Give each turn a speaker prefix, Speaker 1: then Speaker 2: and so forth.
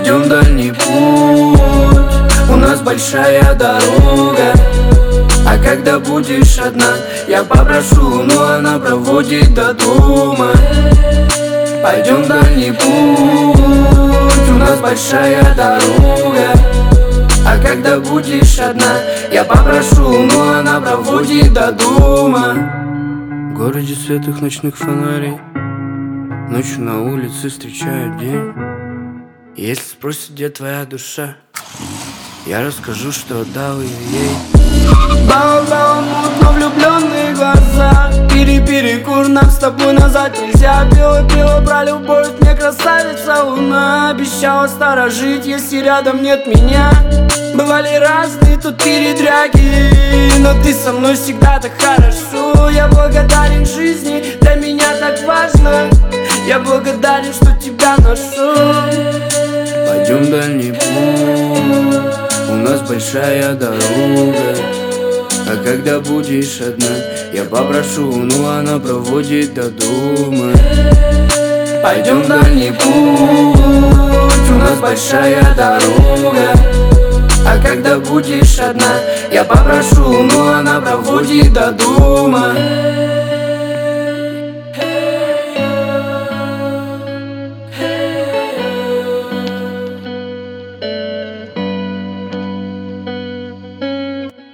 Speaker 1: Пойдем дальний путь, у нас большая дорога. А когда будешь одна, я попрошу, но она проводит до дома. Пойдем дальний путь, у нас большая дорога. А когда будешь одна, я попрошу, но она проводит до дома. В городе светлых ночных фонарей, ночью на улице встречают день. Если спросят, где твоя душа, я расскажу, что отдал ее ей. Бау-бау, мутно влюбленные глаза. Перекур, нам с тобой назад нельзя. Пила про любовь, мне красавица луна. Обещала сторожить, если рядом нет меня. Бывали разные тут передряги, но ты со мной всегда так хорошо. Я благодарен жизни, для меня так важно. Я благодарен, что тебя нашел. Пойдем дальний путь, у нас большая дорога. А когда будешь одна, я попрошу, но она проводит до дома. Пойдем дальний путь, у нас большая дорога. А когда будешь одна, я попрошу, но она проводит до дома.